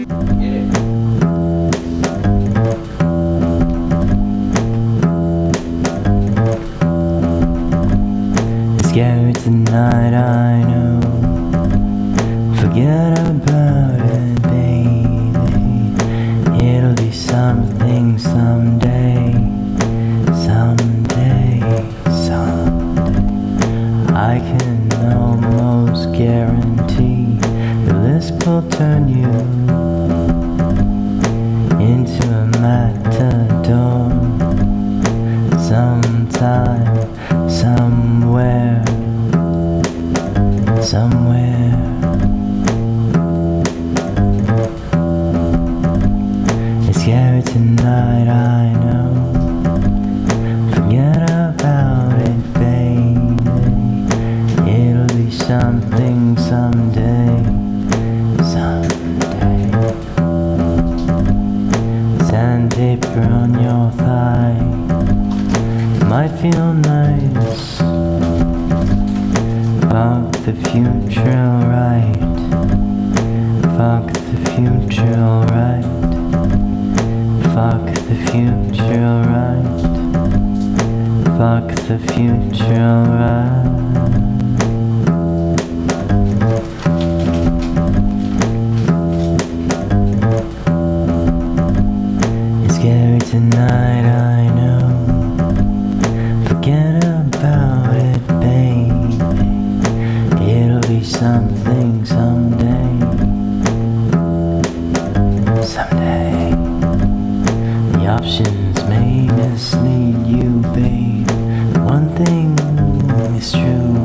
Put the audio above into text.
It's scary tonight, I know. Forget about it, baby. It'll be something someday. Someday, someday. I can almost guarantee the list will turn you into a matador. Sometime, somewhere, somewhere. It's scary tonight, I know. Forget about it, baby. It'll be something someday, someday. Sandpaper on your thigh might feel nice. Fuck the future, alright. Fuck the future, alright. Fuck the future, alright. Fuck the future, alright. It's scary tonight, I know. Forget about it, baby. It'll be something someday. Someday. The options may mislead you, babe. One thing is true.